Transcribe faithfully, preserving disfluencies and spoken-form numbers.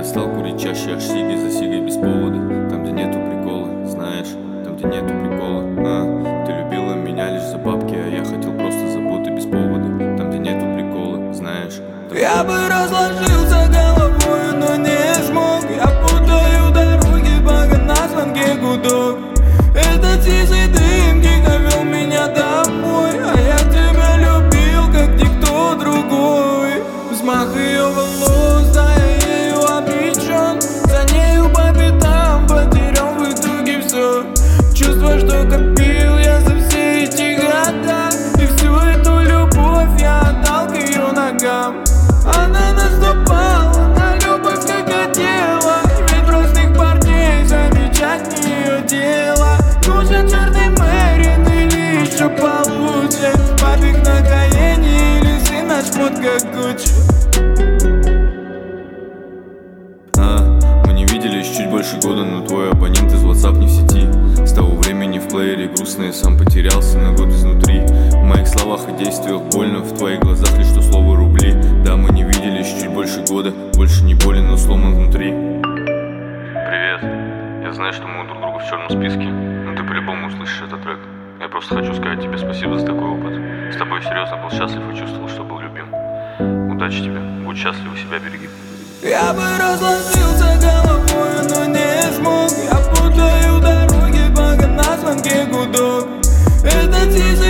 стал курить чаще, аж сиги за сигой без повода. Там, где нету прикола, знаешь, там, где нету прикола. А, ты любила меня лишь за бабки, а я хотел просто заботы без повода. Там, где нету прикола, знаешь. Там... Я бы разложился головой, но не смог. Я путаю дороги, пока на звонке гудок. Этот сизый дым тихо вел меня домой, а я тебя любил, как никто другой. Взмах ее волос, да я ею обречен. За нею по пятам потерял в итоге все. Чувство, что копил я за все эти года, и всю эту любовь я отдал к ее ногам. Она наступала на любовь, как хотела, ведь простых парней замечать не ее дело. Нужен черный Мэрин или еще получше, папик на Каене или сын наш мод как Гуччи. А, мы не виделись чуть больше года, но твой абонент из WhatsApp не в сети. С того времени в плеере грустно, я сам потерялся на год изнутри. В моих словах и действиях больно, в твоих глазах лишь то слово рубли. Да, мы не виделись чуть больше года, больше не болен, но сломан внутри. Привет, я знаю, что мы друг друга в черном списке, но ты по-любому услышишь этот трек. Я просто хочу сказать тебе спасибо за такой опыт. С тобой серьезно был счастлив и чувствовал, что был любим. Удачи тебе, будь счастлив и себя береги. Я бы разложился головой, но не смог. Я путаю дороги, пока на звонке гудок. Этот